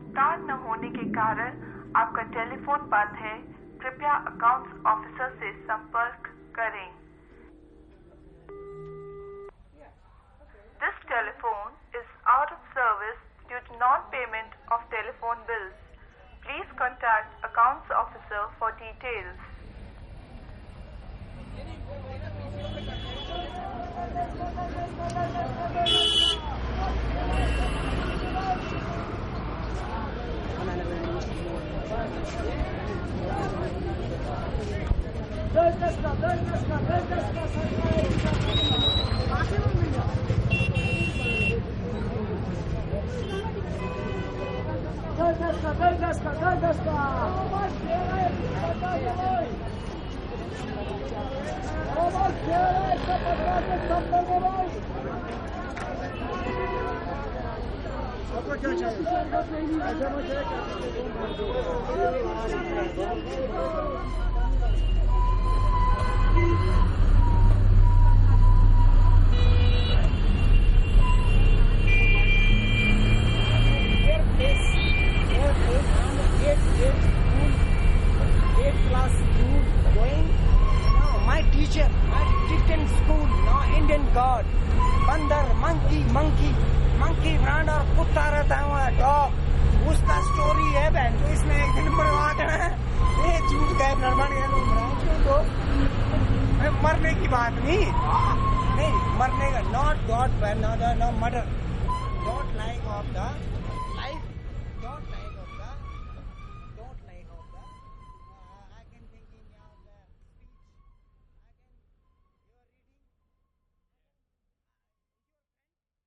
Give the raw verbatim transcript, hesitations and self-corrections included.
Card न होने के कारण आपका टेलीफोन बंद है। कृपया अकाउंट्स ऑफिसर से संपर्क करें। This telephone is out of service due to non-payment of telephone bills. Please contact accounts officer for details. मरने की बात नहीं नहीं मरने का not god not murder don't like of the